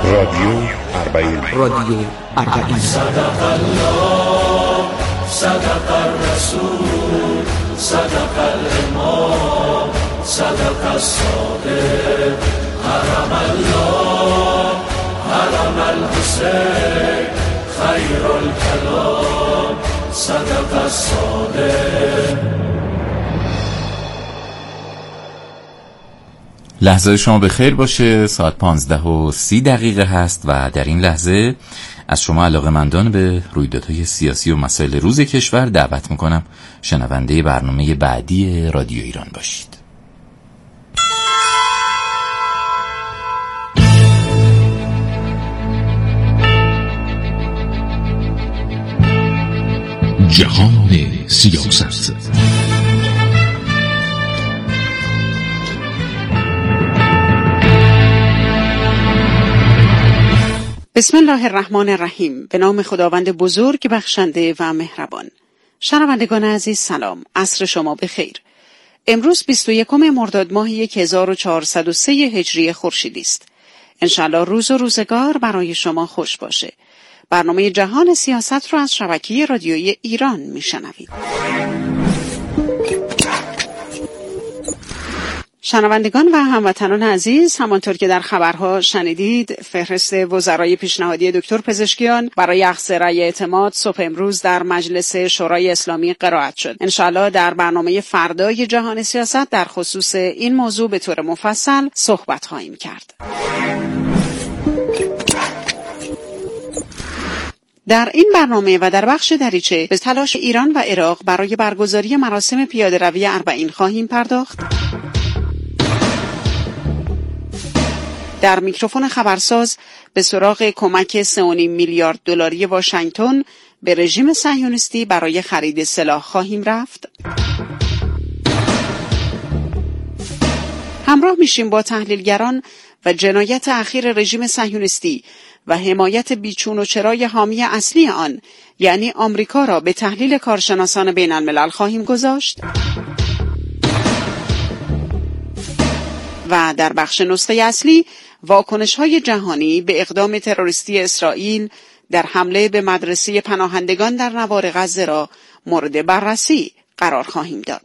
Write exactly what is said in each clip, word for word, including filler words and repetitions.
رادیو اربعین رادیو اربعین صدق الله صدق الرسول صدق الامام صدق الصادق حرم الله حرم الحسین خیر الکلام صدق الصادق. لحظه شما به خیر باشه. ساعت پانزده و سی دقیقه هست و در این لحظه از شما علاقه‌مندان به رویدادهای سیاسی و مسائل روز کشور دعوت میکنم شنونده برنامه بعدی رادیو ایران باشید. جهان سیاست. بسم الله الرحمن الرحیم. به نام خداوند بزرگ بخشنده و مهربان. شنوندگان عزیز سلام، عصر شما بخیر. امروز بیست و یکم مرداد ماه هزار و چهارصد و سه هجری خورشیدی است. انشالله روز و روزگار برای شما خوش باشه. برنامه جهان سیاست رو از شبکه رادیویی ایران میشنوید. شنوندگان و هموطنان عزیز، همانطور که در خبرها شنیدید، فهرست وزرای پیشنهادی دکتر پزشکیان برای اخذ رأی اعتماد صبح امروز در مجلس شورای اسلامی قرائت شد. انشاءالله در برنامه فردای جهان سیاست در خصوص این موضوع به طور مفصل صحبت خواهیم کرد. در این برنامه و در بخش دریچه به تلاش ایران و عراق برای برگزاری مراسم پیاده‌روی اربعین خواهیم پرداخت. در میکروفون خبرساز به سراغ کمک سه و نیم میلیارد دلاری واشنگتن به رژیم صهیونیستی برای خرید سلاح خواهیم رفت. همراه میشیم با تحلیلگران و جنایت اخیر رژیم صهیونیستی و حمایت بیچون و چرای حامی اصلی آن یعنی آمریکا را به تحلیل کارشناسان بین الملل خواهیم گذاشت. و در بخش نسخه اصلی واکنش‌های جهانی به اقدام تروریستی اسرائیل در حمله به مدرسه پناهندگان در نوار غزه را مورد بررسی قرار خواهیم داد.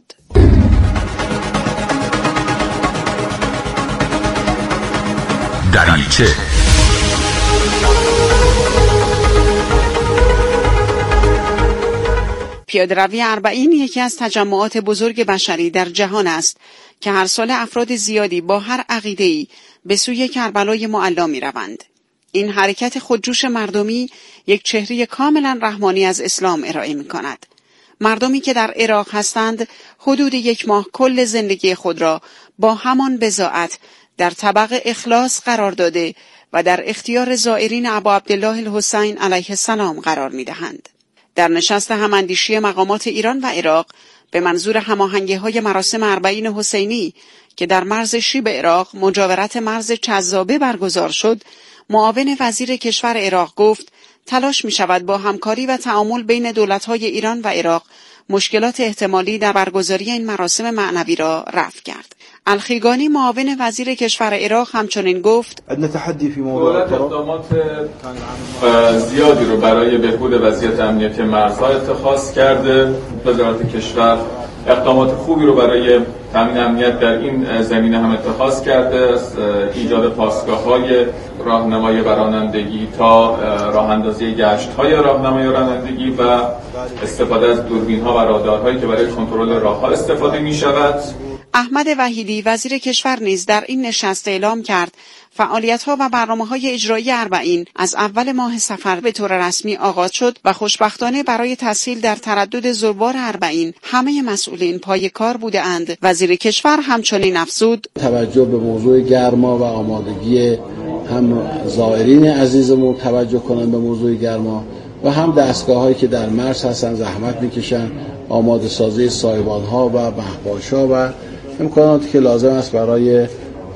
دریچه پیاده‌روی اربعین یکی از تجمعات بزرگ بشری در جهان است که هر سال افراد زیادی با هر عقیده‌ای به سوی کربلای معلی می‌روند. این حرکت خودجوش مردمی یک چهره کاملا رحمانی از اسلام ارائه می‌کند. مردمی که در عراق هستند حدود یک ماه کل زندگی خود را با همان بضاعت در طبق اخلاص قرار داده و در اختیار زائرین ابا عبدالله الحسین علیه السلام قرار می‌دهند. در نشست هماندیشی مقامات ایران و عراق به منظور هماهنگی‌های مراسم اربعین حسینی که در مرز شیب عراق مجاورت مرز چذابه برگزار شد، معاون وزیر کشور عراق گفت تلاش می‌شود با همکاری و تعامل بین دولت‌های ایران و عراق مشکلات احتمالی در برگزاری این مراسم معنوی را رفع کرد. الخیگانی معاون وزیر کشور عراق همچنین گفت عندنا تحدي في موضوع اقدامات زیادی رو برای بهبود وضعیت امنیتی مرزها اتخاذ کرده. وزارت کشور اقدامات خوبی رو برای تامین امنیت در این زمینه هم اتخاذ کرده، از ایجاد پاسگاه‌های راهنمای رانندگی تا راه اندازی گشت‌های راهنمای رانندگی و استفاده از دوربین‌ها و رادارهایی که برای کنترل راه‌ها استفاده می‌شود. احمد وحیدی وزیر کشور نیز در این نشست اعلام کرد فعالیت‌ها و برنامه‌های اجرایی اربعین از اول ماه صفر به طور رسمی آغاز شد و خوشبختانه برای تسهیل در تردد زوار اربعین همه مسئولین پای کار بودند. وزیر کشور همچنین افزود توجه به موضوع گرما و آمادگی هم زائرین عزیزمون توجه کنند به موضوع گرما و هم دستگاه‌هایی که در مرز هستن زحمت می‌کشن، آماده سازی سایبان‌ها و بهباش‌ها و امکاناتی که لازم است برای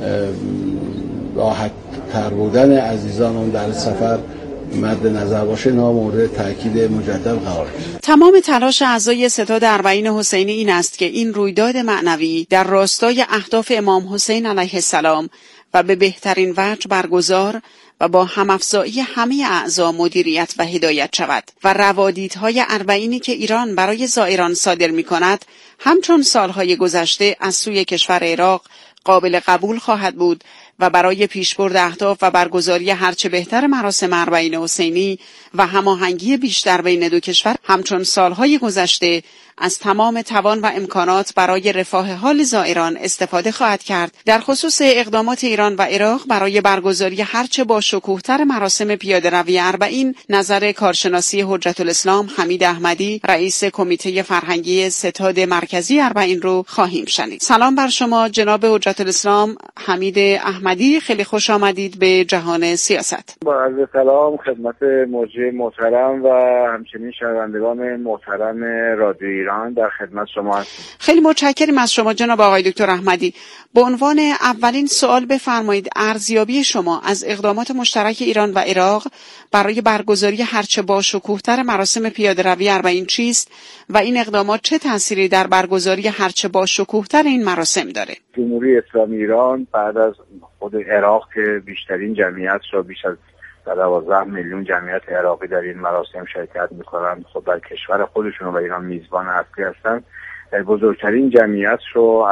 راحت تر بودن عزیزانمون در سفر مد نظر باشه، اینا مورد تاکید مجدد قرار گرفت. تمام تلاش اعضای ستاد اربعین حسینی این است که این رویداد معنوی در راستای اهداف امام حسین علیه السلام و به بهترین وجه برگزار و با همافزایی همه اعضا مدیریت و هدایت شود و روادیدهای اربعینی که ایران برای زائران صادر می کند همچون سالهای گذشته از سوی کشور عراق قابل قبول خواهد بود و برای پیشبرد اهداف و برگزاری هرچه بهتر مراسم اربعین حسینی و هماهنگی بیشتر بین دو کشور همچون سالهای گذشته از تمام توان و امکانات برای رفاه حال زائران استفاده خواهد کرد. در خصوص اقدامات ایران و عراق برای برگزاری هرچه با شکوه‌تر مراسم پیاده‌روی اربعین نظر کارشناسی حجت الاسلام حمید احمدی رئیس کمیته فرهنگی ستاد مرکزی اربعین رو خواهیم شنید. سلام بر شما جناب حجت الاسلام حمید احمدی، خیلی خوش آمدید به جهان سیاست. با عرض سلام خدمت موجه محترم و همچنین شنوندگان محترم رادیو ایران در خدمت شما هستیم. خیلی متشکریم از شما جناب آقای دکتر احمدی. به عنوان اولین سوال بفرمایید ارزیابی شما از اقدامات مشترک ایران و عراق برای برگزاری هرچه با شکوه‌تر مراسم پیاده‌روی اربعین چیست و این اقدامات چه تأثیری در برگزاری هرچه با شکوه‌تر این مراسم داره؟ جمهوری اسلامی ایران بعد از خود عراق که بیشترین جمعیت را بیش از دوازده میلیون جمعیت عراقی در این مراسم شرکت میکنن، خود در کشور خودشون و ایران میزبان اصلی هستن، بزرگترین جمعیت رو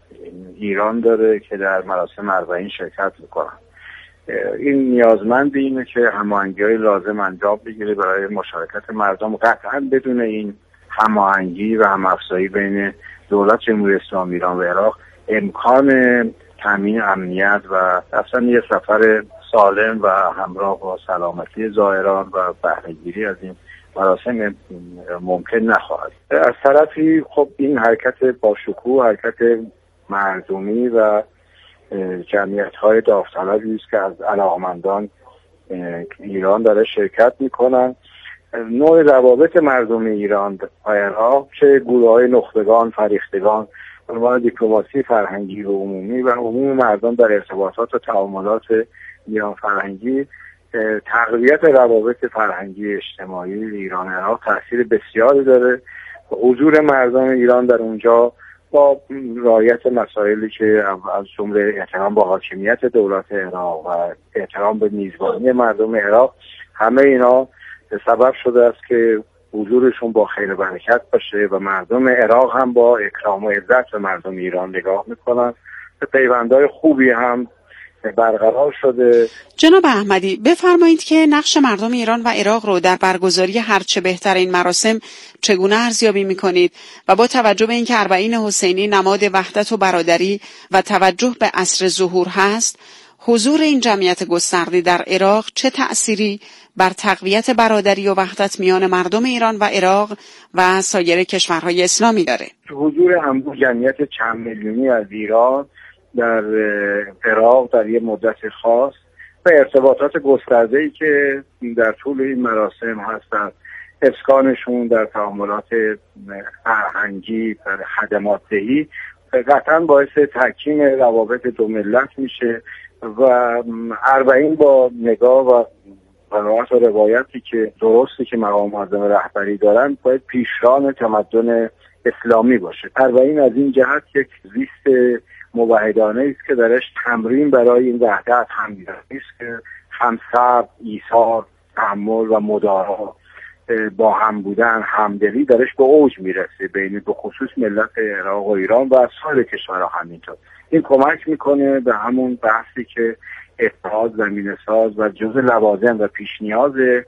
ایران داره که در مراسم اربعین شرکت میکنن. این نیازمند اینه که هماهنگی‌های لازم انجام بگیره برای مشارکت مردم. قطعا بدون این هماهنگی و همافزایی بین دولت جمهوری اسلامی ایران و عراق امکان تامین امنیت و اصلا یه سفر سالم و همراه با سلامتی زائران و بهره‌گیری از این مراسم ممکن نخواهد. از طرفی خب این حرکت با شکوه حرکت مردمی و جمعیت‌های داوطلبی است که از علاقمندان ایران داره شرکت میکنن. نوع روابط مردم ایران و عراق چه گروه‌های نخبگان، فریختگان، عنوان دیپلماسی فرهنگی و عمومی و عموم مردم در ارتباطات و تعاملات ایران فرهنگی، تقویت روابط فرهنگی اجتماعی ایران عراق تاثیر بسیاری داره. حضور مردم ایران در اونجا با رعایت مسائلی که از جمله احترام با حاکمیت دولت عراق و احترام به میزبانی مردم عراق، همه اینا سبب شده است که حضورشون با خیر برکت باشه و مردم عراق هم با اکرام و عزت به مردم ایران نگاه میکنن. پیوندهای خوبی هم برقرار شده. جناب احمدی بفرمایید که نقش مردم ایران و عراق رو در برگزاری هرچه بهتر این مراسم چگونه ارزیابی میکنید و با توجه به اینکه اربعین حسینی نماد وحدت و برادری و توجه به عصر ظهور هست، حضور این جمعیت گسترده در عراق چه تأثیری بر تقویت برادری و وحدت میان مردم ایران و عراق و سایر کشورهای اسلامی داره؟ حضور انبوه جمعیت چند میلیونی از ایران در عراق در یک مدت خاص و ارتباطات گسترده‌ای که در طول این مراسم هستند، اسکانشون در تعاملات فرهنگی و خدمات دهی قطعا باعث تحکیم روابط دو ملت میشه و اربعین با نگاه و قناعت و روایتی که درستی که مقام معظم رهبری دارن باید پیشران تمدن اسلامی باشه. اربعین از این جهت یک زیست موحدانه است که درش تمرین برای این وحدت همگرایی است که همصبر، ایثار، تحمل و مدارا با هم بودن، همدلی درش به اوج میرسه بین به خصوص ملت عراق و ایران و سایر کشورها همینطور. این کمک میکنه به همون بحثی که اتحاد زمینه ساز و جزء لوازم و پیش نیاز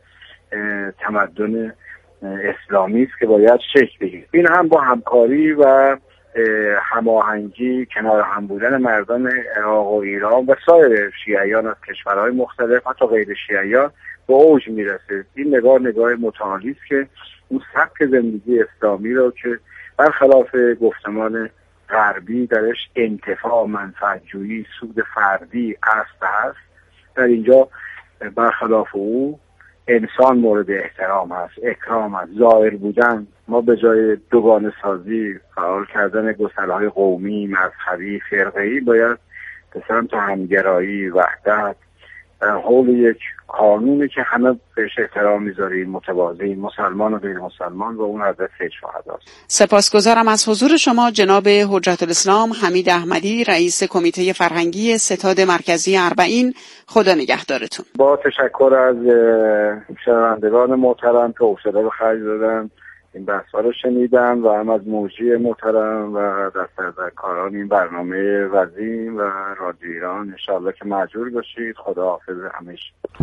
تمدن اسلامی است که باید شکل بگیره. این هم با همکاری و هماهنگی کنار هم بودن مردم عراق و ایران و سایر شیعیان از کشورهای مختلف حتی غیر شیعیان به اوج میرسه. این نگاه نگاه متعالی است که اون سبک زندگی اسلامی رو که برخلاف گفتمان غربی درش انتفاع، منفعت‌جویی، سود فردی اصل هست، در اینجا برخلاف او انسان مورد احترام هست، اکرام هست، ظاهر بودن. ما به جای دوگانه سازی، فعال کردن گسل‌های قومی، مذهبی، فرقه‌ای باید به سمت همگرایی، وحدت، حول یک قانونی که همه بهش احترام میذاریم، متواضعی، مسلمان و غیر مسلمان، و اون حضرت سید شهداست. سپاسگزارم از حضور شما جناب حجت الاسلام حمید احمدی، رئیس کمیته فرهنگی ستاد مرکزی اربعین. خدا نگهدارتون. با تشکر از شنوندگان محترم که حوصله به خرج دادن این بحث‌ها رو شنیدم، و هم از موجی محترم و دست‌اندرکاران این برنامه وزین و رادیو ایران. انشاءالله که مأجور باشید. خدا حافظ همیشه.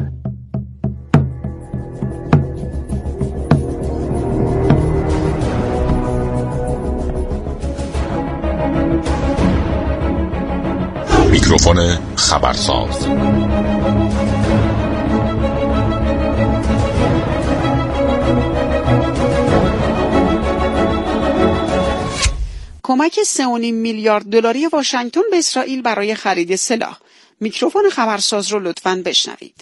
میکروفون خبرساز. کمک سه و نیم میلیارد دلاری واشنگتن به اسرائیل برای خرید سلاح. میکروفون خبرساز رو لطفاً بشنوید.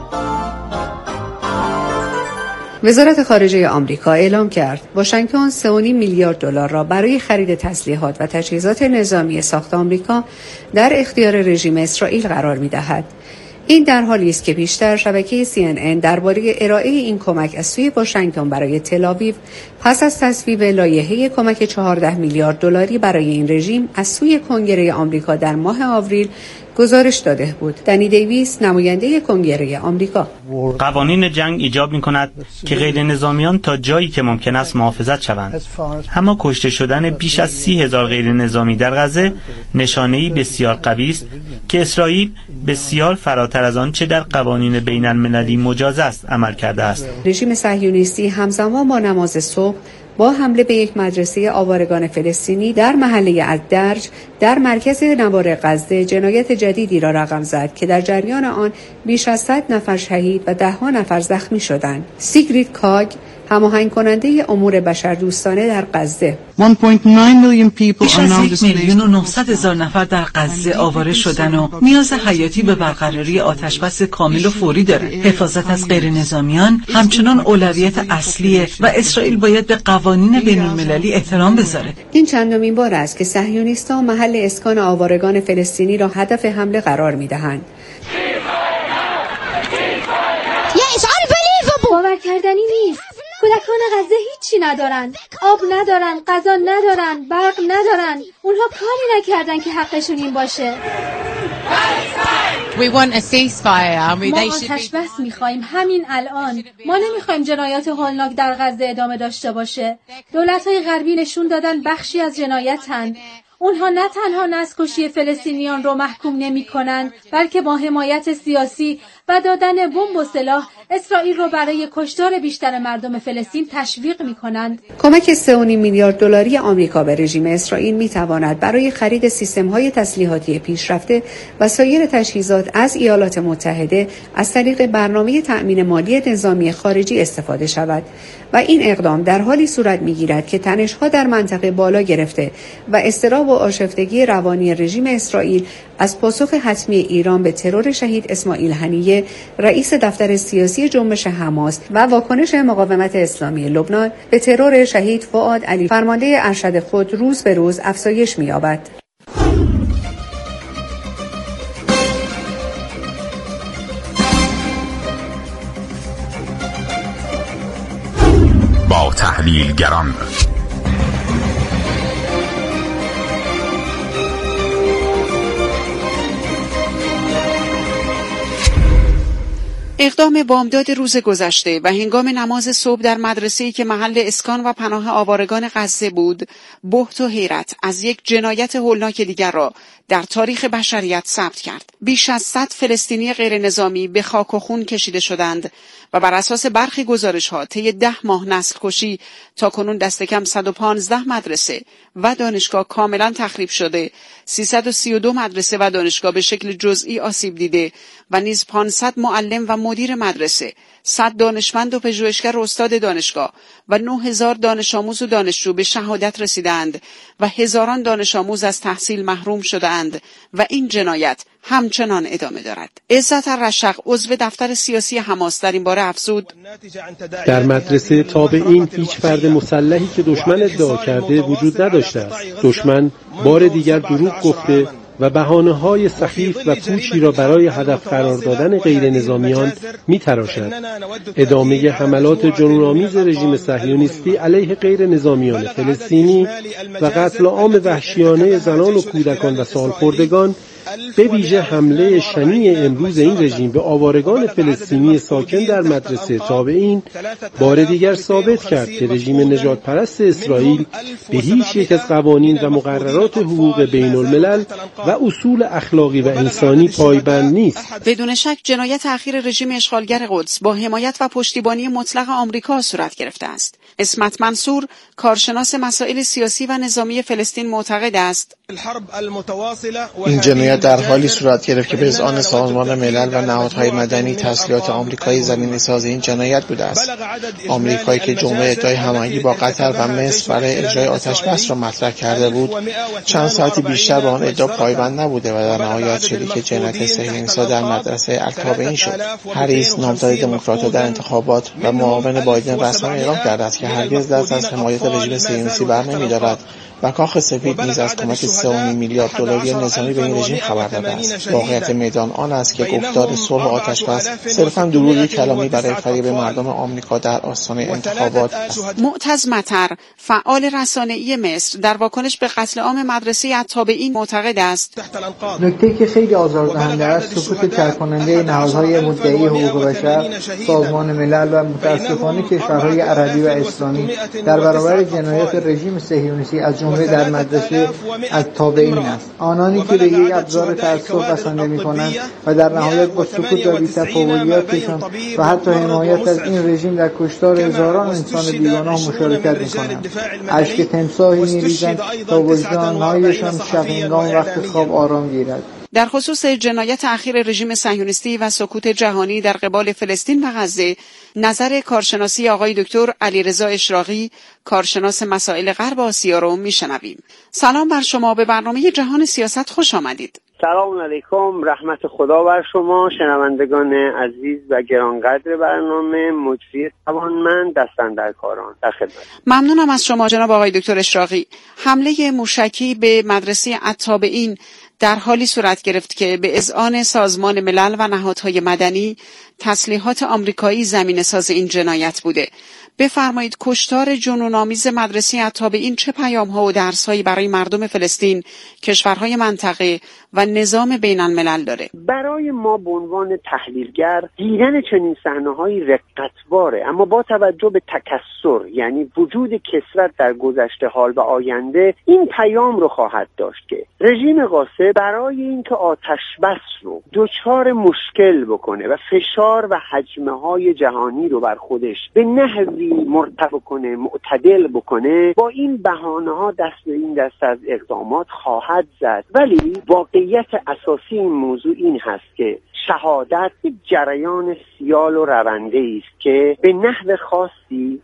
وزارت خارجه آمریکا اعلام کرد واشنگتن سه و نیم میلیارد دلار را برای خرید تسلیحات و تجهیزات نظامی ساخت آمریکا در اختیار رژیم اسرائیل قرار می‌دهد. این در حالی است که پیشتر شبکه سی ان ان درباره ارائه این کمک از سوی واشنگتن برای تل‌آویو پس از تصویب لایحه کمک چهارده میلیارد دلاری برای این رژیم از سوی کنگره آمریکا در ماه آوریل گزارش داده بود. دنی دیویس، نماینده کنگره آمریکا: قوانین جنگ ایجاب می‌کند که غیر نظامیان تا جایی که ممکن است محافظت شوند. اما کشته شدن بیش از سی هزار غیر نظامی در غزه نشانه‌ای بسیار قوی است که اسرائیل بسیار فراتر از آنچه در قوانین بین‌المللی مجاز است عمل کرده است. رژیم صهیونیستی همزمان با نماز صبح با حمله به یک مدرسه آوارگان فلسطینی در محله الدرج در مرکز نوار غزه جنایت جدیدی را رقم زد که در جریان آن بیش از صد نفر شهید و ده ها نفر زخمی شدند. سیگرید کاگ، هماهنگ کننده امور بشردوستانه در غزه: بیش از یک میلیون و نهصد هزار نفر در غزه آواره شدن و نیاز حیاتی به برقراری آتشبس کامل و فوری دارند. حفاظت از غیر نظامیان همچنان اولویت اصلیه و اسرائیل باید به قوانین بین‌المللی احترام بذاره. این چندمین بار است که صهیونیستان محل اسکان آوارگان فلسطینی را هدف حمله قرار می‌دهند. باور کردنی نیست. کودکان غزه هیچی ندارن، آب ندارن، غذا ندارن، برق ندارن. اونها کاری نکردن که حقشون این باشه. ما آتش‌بس میخوایم همین الان. ما نمیخوایم جنایات هولناک در غزه ادامه داشته باشه. دولت‌های غربی نشون دادن بخشی از جنایتن. اونها نه تنها نسل‌کشی فلسطینیان رو محکوم نمی‌کنند، بلکه با حمایت سیاسی و دادن بمب و سلاح اسرائیل رو برای کشتار بیشتر مردم فلسطین تشویق می‌کنند. کمک سه و نیم میلیارد دلاری آمریکا به رژیم اسرائیل می‌تواند برای خرید سیستم‌های تسلیحاتی پیشرفته و سایر تجهیزات از ایالات متحده از طریق برنامه تأمین مالی نظامی خارجی استفاده شود و این اقدام در حالی صورت می‌گیرد که تنش‌ها در منطقه بالا گرفته و اضطراب و آشفتگی روانی رژیم اسرائیل از پاسخ حتمی ایران به ترور شهید اسماعیل هنیه رئیس دفتر سیاسی جنبش حماس و واکنش مقاومت اسلامی لبنان به ترور شهید فؤاد علی فرمانده ارشد خود روز به روز افزایش می‌یابد. با تحلیلگران اقدام بامداد روز گذشته و هنگام نماز صبح در مدرسه‌ای که محل اسکان و پناه آوارگان غزه بود، بهت و حیرت از یک جنایت هولناک دیگر را در تاریخ بشریت ثبت کرد. بیش از صد فلسطینی غیر نظامی به خاک و خون کشیده شدند و بر اساس برخی گزارش‌ها طی ده ماه نسل کشی تاکنون دست کم صد و پانزده مدرسه و دانشگاه کاملا تخریب شده، سیصد و سی و دو مدرسه و دانشگاه به شکل جزئی آسیب دیده و نیز پانصد معلم و مدیر مدرسه، صد دانشمند و پژوهشگر و استاد دانشگاه و نه هزار دانش آموز و دانشجو به شهادت رسیدند و هزاران دانش آموز از تحصیل محروم شدند و این جنایت همچنان ادامه دارد. عزت الرشق، عضو دفتر سیاسی حماس، در این باره افزود: در مدرسه تابعین هیچ فرد مسلحی که دشمن ادعا کرده وجود نداشته است. دشمن بار دیگر دروغ گفته و بهانه‌های سخیف و پوچی را برای هدف قرار دادن غیر نظامیان می‌تراشد. ادامه حملات جنون‌آمیز رژیم صهیونیستی علیه غیر نظامیان فلسطینی و قتل عام وحشیانه زنان و کودکان و سالخوردگان، به ویژه حمله شنیع امروز این رژیم به آوارگان فلسطینی ساکن در مدرسه تابعین، بار دیگر ثابت کرد که رژیم نژاد پرست اسرائیل به هیچ یک از قوانین و مقررات حقوق بین الملل و اصول اخلاقی و انسانی پایبند نیست. بدون شک جنایت اخیر رژیم اشغالگر قدس با حمایت و پشتیبانی مطلق آمریکا صورت گرفته است. اسمت منصور، کارشناس مسائل سیاسی و نظامی فلسطین، معتقد است این جنایت در حالی صورت گرفت که به اذعان سازمان ملل و نهادهای مدنی تسلیحات آمریکایی زمینه‌ساز این جنایت بوده است. آمریکایی که جمله ادعای هماهنگی با قطر و مصر برای اجرای آتش‌بس را مطرح کرده بود، چند ساعتی بیشتر به آن ادعا پایبند نبوده و در نهایت شریک جنایت صهیونیست‌ها در مدرسه التابعین شد. هریس، نامزد دموکرات‌ها در انتخابات و معاون بایدن، رسما اعلام کرده است که هرگز دست از حمایت رژیم صهیونیستی برنمی‌دارد و کاخ سفید نیز از کمک سه و نیم میلیارد دلاری نظامی به این رژیم خبر داده است. واقعیت میدان آن است که گفتار صلح و آتش‌بس صرفاً دروغی کلامی برای فریب مردم آمریکا در آستانه انتخابات است. معتز مطر، فعال رسانه‌ای مصر، در واکنش به قتل عام مدرسه التابعین معتقد است نکته که خیلی آزاردهنده است سکوت ترکننده نهادهای مدعی حقوق بشر، سازمان ملل و متاسفانه کشورهای عربی و اسلامی در برابر جنایات رژیم صهیونیستی از جمله در مدرسه التابعین است. آنانی که به یک ابزار تعصب بسنده می‌کنند و در نهایت با سکوت و بی‌تفاوتی‌هایشان و حتی حمایت از این رژیم در کشتار هزاران انسان بیگناه مشارکت می‌کنند. اشک تمساحی می‌ریزند تا وجدان‌هایشان شب‌هنگام وقت خواب آرام گیرد. در خصوص جنایت اخیر رژیم صهیونیستی و سکوت جهانی در قبال فلسطین و غزه، نظر کارشناسی آقای دکتر علیرضا اشراقی، کارشناس مسائل غرب آسیا رو میشنویم. سلام بر شما، به برنامه جهان سیاست خوش آمدید. سلام علیکم، رحمت خدا بر شما شنوندگان عزیز و گرانقدر برنامه. مجری توانمند، دستاندرکاران، در خدمت. ممنونم از شما جناب آقای دکتر اشراقی. حمله موشکی به مدرسه التابعین در حالی صورت گرفت که به اذعان سازمان ملل و نهادهای مدنی تسلیحات آمریکایی زمینه‌ساز این جنایت بوده. بفرمایید کشتار جنون‌آمیز مدرسه التابعین چه پیام‌ها و درس‌هایی برای مردم فلسطین، کشورهای منطقه و نظام بین‌الملل داره؟ برای ما به عنوان تحلیلگر دیدن چنین صحنه‌هایی رقت‌باره، اما با توجه به تکثر، یعنی وجود کثرت در گذشته، حال و آینده، این پیام رو خواهد داشت که رژیم قاسم برای اینکه آتش بس رو دچار مشکل بکنه و فشار و حجمه‌های جهانی رو بر خودش به نحوی مرتفع کنه، معتدل بکنه، با این بهانه‌ها دست به این دست از اقدامات خواهد زد. ولی واقعیت اساسی این موضوع این هست که شهادت جریان سیال و رونده‌ای است که به نحو خاصی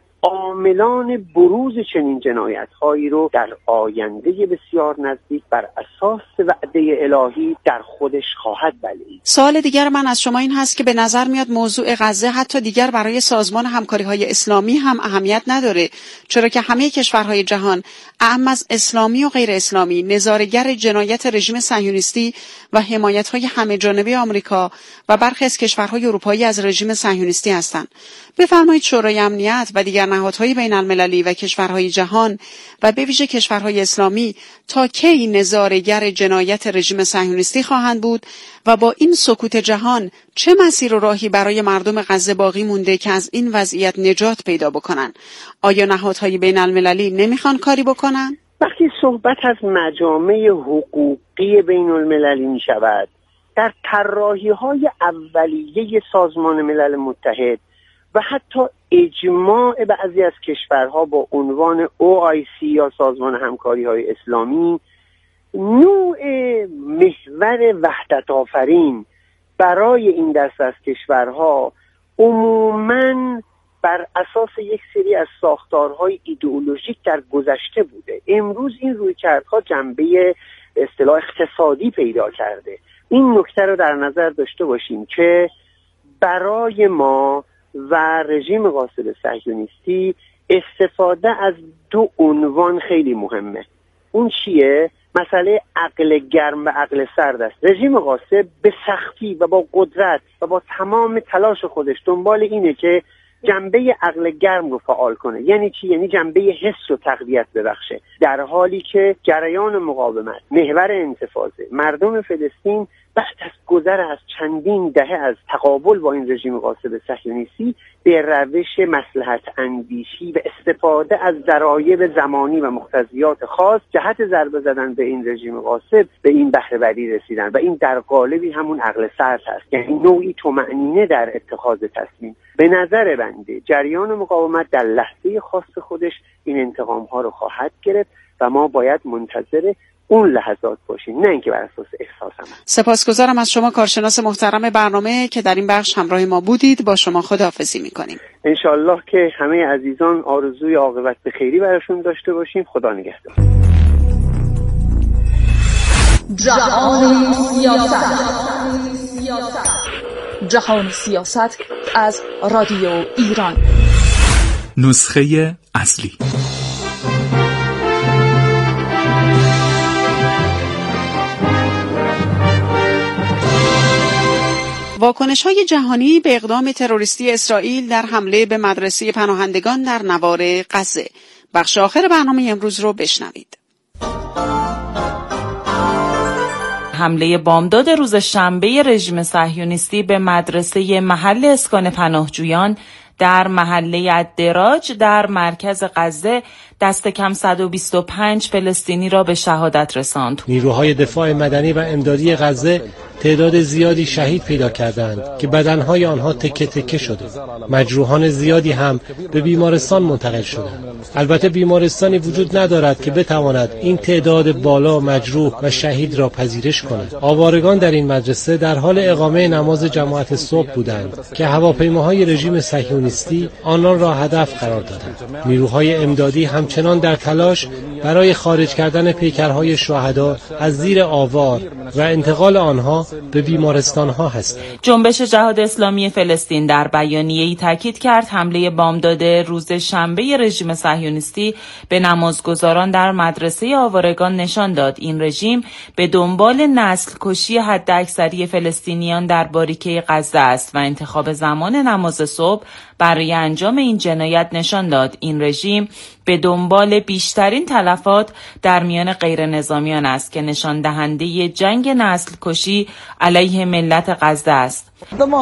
عاملان بروز چنین جنایت‌هایی رو در آینده بسیار نزدیک بر اساس وعده الهی در خودش خواهد بلعید. سوال دیگر من از شما این هست که به نظر میاد موضوع غزه حتی دیگر برای سازمان همکاری‌های اسلامی هم اهمیت نداره، چرا که همه کشورهای جهان، اعم از اسلامی و غیر اسلامی، نظاره‌گر جنایت رژیم صهیونیستی و حمایت‌های همه‌جانبه آمریکا و برخی از کشورهای اروپایی از رژیم صهیونیستی هستند. بفرمایید شورای امنیت و دیگر نهادهای بین‌المللی و کشورهای جهان و به ویژه کشورهای اسلامی تا کی نظاره‌گر جنایت رژیم صهیونیستی خواهند بود و با این سکوت جهان چه مسیر و راهی برای مردم غزه باقی مونده که از این وضعیت نجات پیدا بکنن؟ آیا نهادهای بین‌المللی نمیخوان کاری بکنن؟ وقتی صحبت از مجامع حقوقی بین‌المللی می شود، در طراحی‌های اولیه سازمان ملل متحد و حتی اجماع بعضی از کشورها با عنوان او آی سی یا سازمان همکاری‌های اسلامی، نوع محور وحدت آفرین برای این دست از کشورها عموماً بر اساس یک سری از ساختارهای ایدئولوژیک در گذشته بوده. امروز این رویکردها جنبه به اصطلاح اقتصادی پیدا کرده. این نکته رو در نظر داشته باشیم که برای ما و رژیم قاسم صهیونیستی استفاده از دو عنوان خیلی مهمه. اون چیه؟ مسئله عقل گرم و عقل سرد است. رژیم قاصد به سختی و با قدرت و با تمام تلاش خودش دنبال اینه که جنبه عقل گرم رو فعال کنه. یعنی چی؟ یعنی جنبه حس رو تقویت ببخشه، در حالی که جریان مقاومت، محور انتفاضه، مردم فلسطین بعد از گذر از چندین دهه از تقابل با این رژیم غاصب صهیونیستی به روش مصلحت اندیشی و استفاده از ضرایب زمانی و مقتضیات خاص جهت ضربه زدن به این رژیم غاصب به این بهره وری رسیدن و این در قالبی همون عقل سرد هست، یعنی نوعی طمأنینه در اتخاذ تصمیم. به نظر بنده جریان مقاومت در لحظه خاص خودش این انتقام ها رو خواهد گرفت و ما باید منتظر اون لحظات باشیم، نه اینکه بر اساس احساسم. سپاسگزارم از شما کارشناس محترم برنامه که در این بخش همراه ما بودید. با شما خداحافظی میکنیم. انشالله که همه عزیزان آرزوی عاقبت به خیری براشون داشته باشیم. خدا نگهدار. جهان سیاست. جهان سیاست از رادیو ایران. نسخه اصلی. واکنش‌های جهانی به اقدام تروریستی اسرائیل در حمله به مدرسه پناهندگان در نوار غزه. بخش آخر برنامه امروز رو بشنوید. حمله بامداد روز شنبه رژیم صهیونیستی به مدرسه محل اسکان پناهجویان در محله الدراج در مرکز غزه دست کم صد و بیست و پنج فلسطینی را به شهادت رساند. نیروهای دفاع مدنی و امدادی غزه تعداد زیادی شهید پیدا کردند که بدنهای آنها تکه تکه شده. مجروحان زیادی هم به بیمارستان منتقل شدند. البته بیمارستانی وجود ندارد که بتواند این تعداد بالا مجروح و شهید را پذیرش کند. آوارگان در این مدرسه در حال اقامه نماز جماعت صبح بودند که هواپیماهای رژیم صهیونیستی آنان را هدف قرار دادند. نیروهای امدادی همچنان در تلاش برای خارج کردن پیکرهای شهدا از زیر آوار و انتقال آنها به بیمارستان‌ها هستند. جنبش جهاد اسلامی فلسطین در بیانیه‌ای تاکید کرد حمله بامداد روز شنبه رژیم صهیونیستی به نمازگزاران در مدرسه آوارگان نشان داد این رژیم به دنبال نسل کشی حداکثری فلسطینیان در باریکه غزه است و انتخاب زمان نماز صبح برای انجام این جنایت نشان داد این رژیم به دنبال بیشترین تلفات در میان غیر نظامیان است که نشان دهنده جنگ نسل کشی علیه ملت غزه است.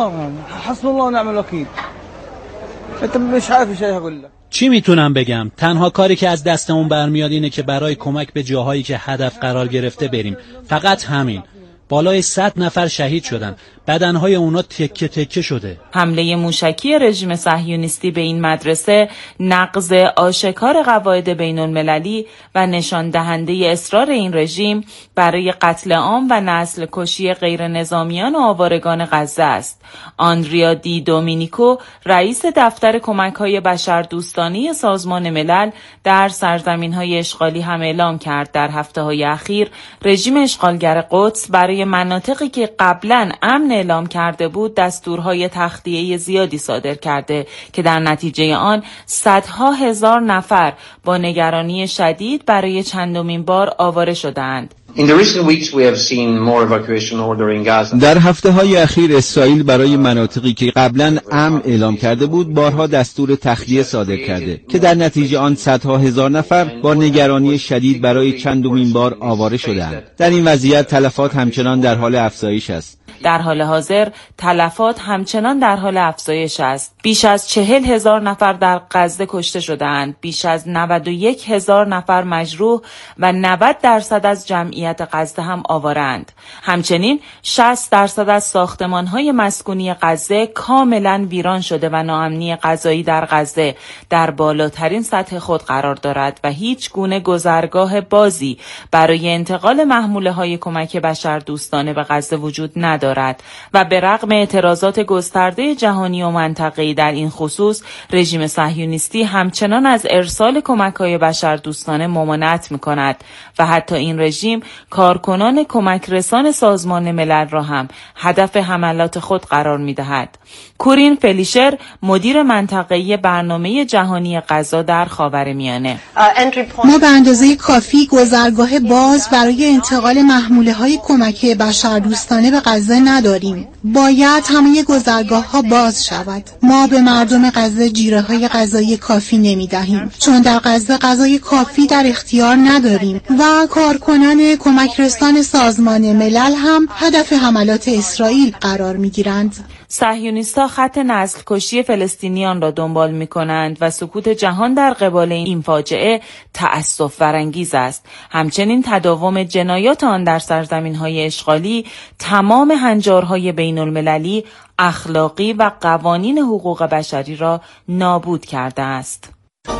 چی میتونم بگم؟ تنها کاری که از دستمون برمیاد اینه که برای کمک به جاهایی که هدف قرار گرفته بریم. فقط همین. بالای صد نفر شهید شدن. بدنهای اونا تکه تکه شده. حمله موشکی رژیم صهیونیستی به این مدرسه نقض آشکار قواعد بین المللی و نشان دهنده اصرار این رژیم برای قتل عام و نسل کشی غیر نظامیان و آوارگان غزه است. آندریا دی دومینیکو رئیس دفتر کمک‌های بشردوستانه سازمان ملل در سرزمین‌های اشغالی هم اعلام کرد در هفته‌های اخیر رژیم اشغالگر قدس برای مناطقی که قبلاً امن اعلام کرده بود دستورهای تخلیه زیادی صادر کرده که در نتیجه آن صدها هزار نفر با نگرانی شدید برای چندمین بار آواره شدند. در هفته‌های اخیر اسرائیل برای مناطقی که قبلا امن اعلام کرده بود بارها دستور تخلیه صادر کرده که در نتیجه آن صدها هزار نفر با نگرانی شدید برای چندمین بار آواره شدند. در این وضعیت تلفات همچنان در حال افزایش است. در حال حاضر تلفات همچنان در حال افزایش است. بیش از چهل هزار نفر در غزه کشته شدند، بیش از نود و یک هزار نفر مجروح و نود درصد از جمعیت غزه هم آوارند. همچنین شصت درصد از ساختمان‌های مسکونی غزه کاملا ویران شده و ناامنی غذایی در غزه در بالاترین سطح خود قرار دارد و هیچ گونه گذرگاه بازی برای انتقال محموله‌های کمک بشردوستانه به غزه وجود ندارد. دارد و به رغم اعتراضات گسترده جهانی و منطقه‌ای در این خصوص رژیم صهیونیستی همچنان از ارسال کمک‌های بشردوستانه ممانعت می‌کند و حتی این رژیم کارکنان کمک رسان سازمان ملل را هم هدف حملات خود قرار می‌دهد. کورین فلیشر، مدیر منطقه‌ای برنامه جهانی غذا در خاورمیانه: ما به اندازه کافی گذرگاه باز برای انتقال محموله‌های کمک بشردوستانه به غزه نداریم. باید همه گذرگاه‌ها باز شود. ما به مردم غزه جیره‌های غذایی کافی نمی‌دهیم، چون در غزه غذای کافی در اختیار نداریم و کارکنان کمک رسان سازمان ملل هم هدف حملات اسرائیل قرار می‌گیرند. صهیونیست‌ها خط نسل کشی فلسطینیان را دنبال می‌کنند و سکوت جهان در قبال این فاجعه تأسف برانگیز است. همچنین تداوم جنایات آن در سرزمین‌های اشغالی تمام هنجارهای بین‌المللی، اخلاقی و قوانین حقوق بشری را نابود کرده است.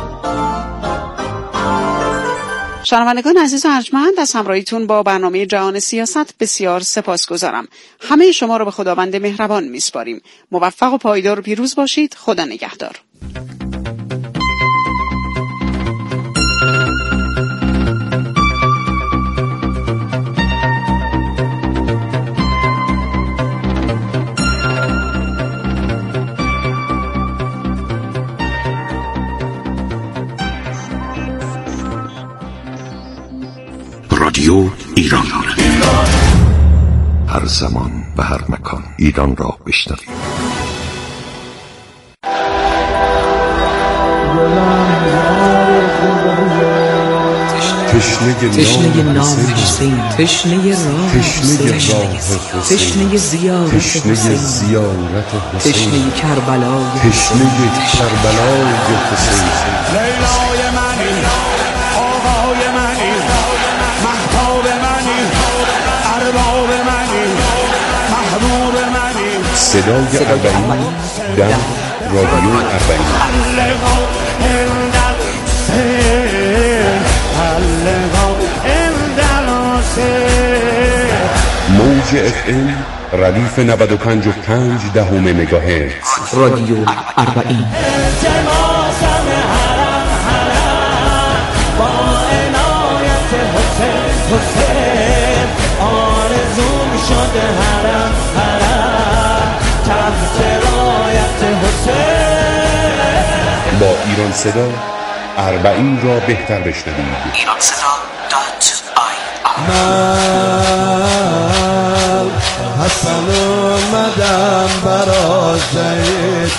شنوندگان عزیز و ارجمند، از همراهیتون با برنامه جهان سیاست بسیار سپاسگزارم. همه شما رو به خداوند مهربان میسپاریم. موفق و پایدار و پیروز باشید. خدا نگهدار. رادیو ایران، هر زمان و هر مکان ایران را بشنوید. تشنه نام حسین، تشنه راه حسین، تشنه زیارت حسین، تشنه کربلای تشنه کربلای حسین. لیلای منی، آقای منی، مهتاب منی، ارباب منی، محبوب منی. صدای اربعین در رادیو اربعین. موج اف ام ردیف نود و پنج و پنج دهم مگاهرتز. رادیو اربعین. با ایران صدا اربعین را بهتر بشنوید. ایران صدا دات آی من حسن اومدم برا شهید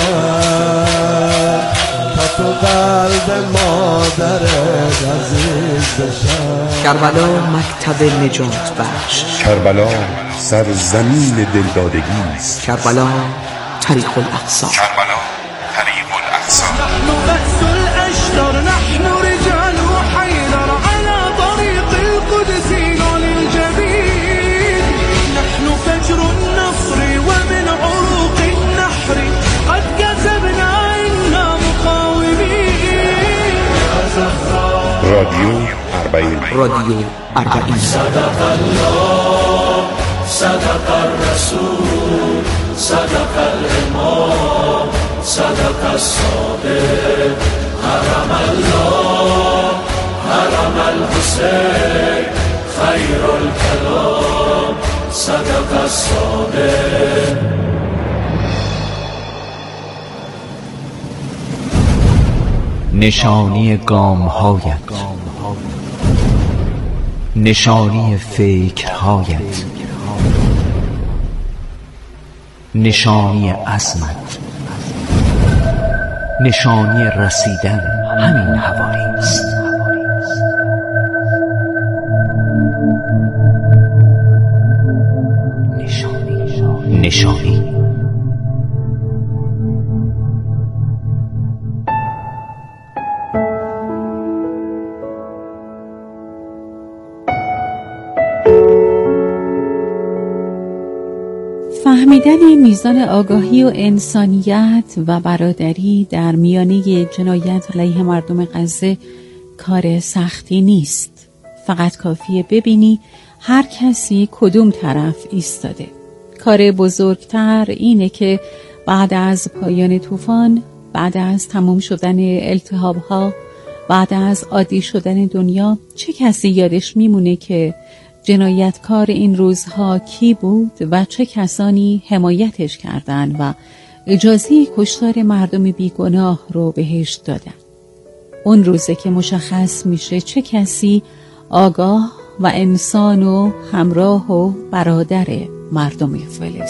بشم، تا تو قلب مادرت عزیز بشم. کربلا مکتب نجات بخش. کربلا سرزمین دلدادگی است. کربلا طریق الاقصی. کربلا طریق الاقصی. نحن بأس الأشجار، نحن رجال حيدر على طريق القدس للجبين. نحن فجر النصر ومن عروق النحر قد كسبنا إنا مقاومين. رادیو اربعین. رادیو اربعین. صدق الله، صدق الرسول، صدق الامام، صدق الصادق، حرم الله، حرم الحسین، خیر الکلام، صدق الصادق. نشانی گام‌هایت، نشانی فکرهایت، نشانی عزمت، نشانی رسیدن همین حوالی است. نشانی نشانی فهمیدن میزان آگاهی و انسانیت و برادری در میانه جنایت علیه مردم غزه کار سختی نیست. فقط کافیه ببینی هر کسی کدوم طرف ایستاده. کار بزرگتر اینه که بعد از پایان طوفان، بعد از تمام شدن التهاب‌ها بعد از عادی شدن دنیا چه کسی یادش میمونه که جنایتکار این روزها کی بود و چه کسانی حمایتش کردند و اجازه کشتار مردم بیگناه رو بهش دادن. اون روزه که مشخص میشه چه کسی آگاه و انسان و همراه و برادر مردم فلسطین.